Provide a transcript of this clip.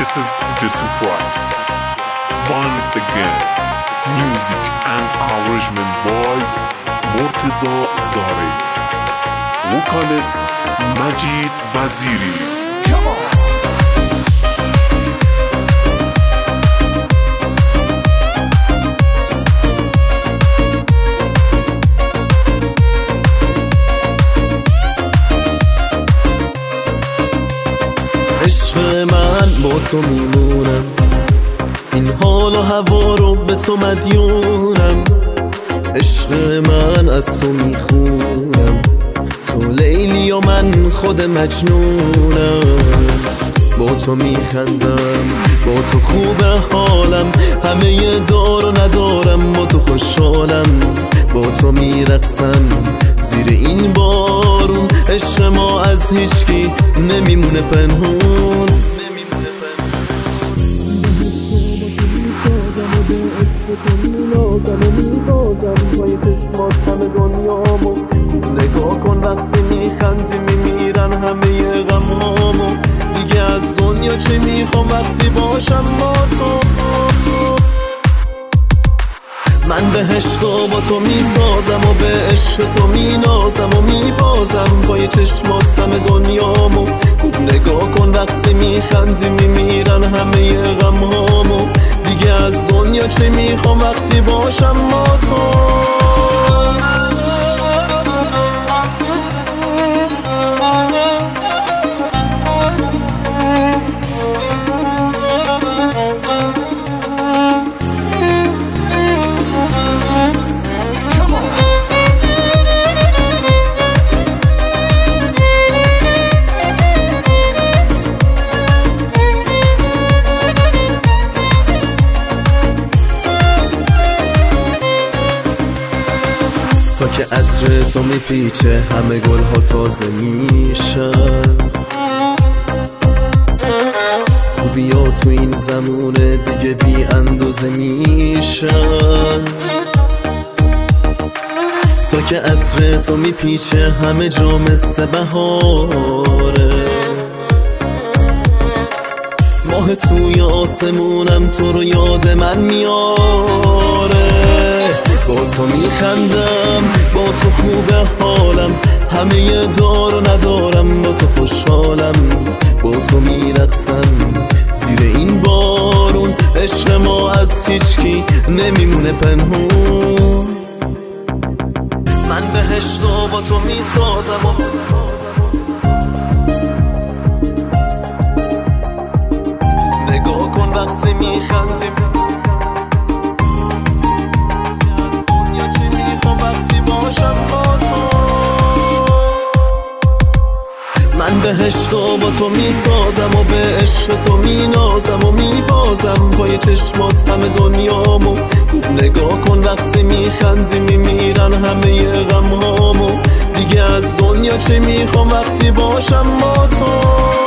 This is The Surprise. Once again, music and arrangement by Murtaza Zari. Vocalist Majid Vaziri. Come on! عشق من با تو میمونم، این حال و هوا رو به تو مدیونم. عشق من از تو میخونم، تو لیلی و من خود مجنونم. با تو میخندم، با تو خوبه حالم، همه دار و ندارم، با تو خوشحالم. با تو میرقصم زیر این بارون، عشق ما از هیچکی نمیمونه پنهون. نگاه کن وقتی میخندی میمیرن همه غمهامو. دیگه از دنیا چه میخوام وقتی باشم با تو. من بهشتو با تو میسازم و به عشق تو مینازم و میبازم. پای چشمات همه دنیامو. خوب نگاه کن وقتی میخندی میمیرن همه غمهامو. دیگه از دنیا چه میخوام وقتی باشم با تو. تا که عطر تو میپیچه همه گل ها تازه میشن. خوبی ها تو این زمونه دیگه بی اندازه میشن. تا که عطر تو میپیچه همه جا مثل بهاره. ماه توی آسمونم تو رو یاد من میاره. با تو میخندم، با تو خوبه حالم، همه دار و ندارم، با تو خوشحالم. با تو میرقصم زیر این بارون، عشق ما از هیچکی نمیمونه پنهون. من بهشتو با تو میسازم و نگاه کن وقتی میخندیم. من بهشتو با تو میسازم و به عشق تو مینازم و میبازم. پای چشمات همه دنیامو. خوب نگاه کن وقتی میخندی میمیرن همه غمهامو. دیگه از دنیا چه میخوام وقتی باشم با تو.